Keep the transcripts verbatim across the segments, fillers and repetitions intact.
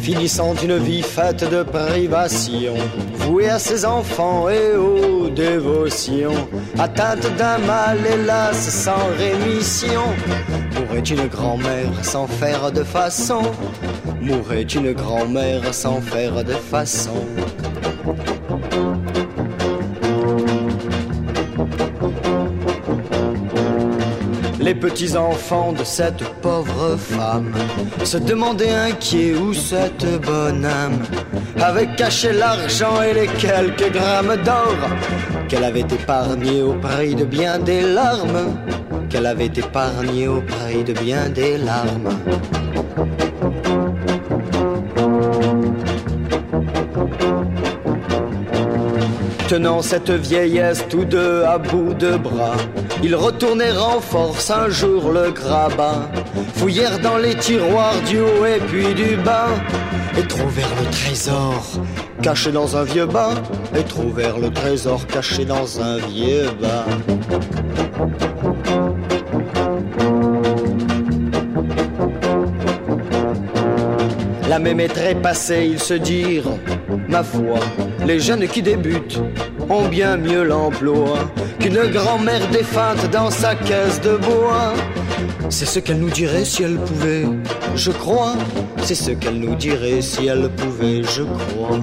finissant une vie faite de privation, vouée à ses enfants et aux dévotions, atteinte d'un mal hélas sans rémission. Mourait une grand-mère sans faire de façon, mourait une grand-mère sans faire de façon. Les petits-enfants de cette pauvre femme se demandaient inquiets où cette bonne âme avait caché l'argent et les quelques grammes d'or qu'elle avait épargnés au prix de bien des larmes, qu'elle avait épargnés au prix de bien des larmes. Tenant cette vieillesse tous deux à bout de bras, ils retournèrent en force un jour le grabat, fouillèrent dans les tiroirs du haut et puis du bas, et trouvèrent le trésor caché dans un vieux bas, et trouvèrent le trésor caché dans un vieux bas. La même est trépassée, ils se dirent, ma foi, les jeunes qui débutent ont bien mieux l'emploi qu'une grand-mère défunte dans sa caisse de bois. C'est ce qu'elle nous dirait si elle pouvait, je crois. C'est ce qu'elle nous dirait si elle pouvait, je crois.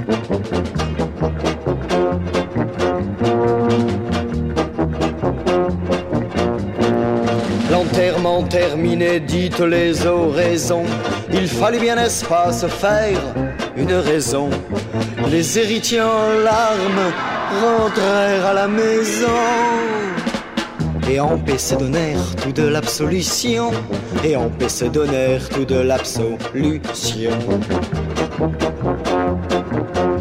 L'enterrement terminé, dites les oraisons, il fallait bien, n'est-ce pas, se faire une raison. Les héritiers en larmes rentrèrent à la maison, et en paix se donnèrent tout de l'absolution, et en paix se donnèrent tout de l'absolution.